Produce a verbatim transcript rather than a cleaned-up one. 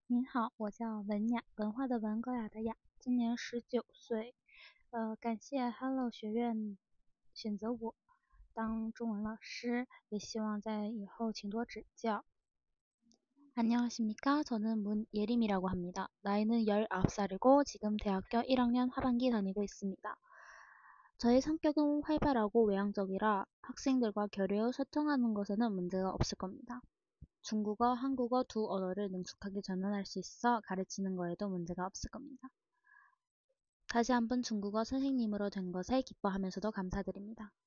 您好，我叫文雅，文化的文，高雅的雅，今年十九岁。呃，感谢 Hello 学院选择我当中文老师，也希望在以后请多指教。 안녕하십니까? 저는 문예림이라고 합니다. 나이는 열아홉 살이고 지금 대학교 일 학년 하반기 다니고 있습니다. 저의 성격은 활발하고 외향적이라 학생들과 교류 후 소통하는 것에는 문제가 없을 겁니다. 중국어, 한국어 두 언어를 능숙하게 전환할 수 있어 가르치는 거에도 문제가 없을 겁니다. 다시 한번 중국어 선생님으로 된 것에 기뻐하면서도 감사드립니다.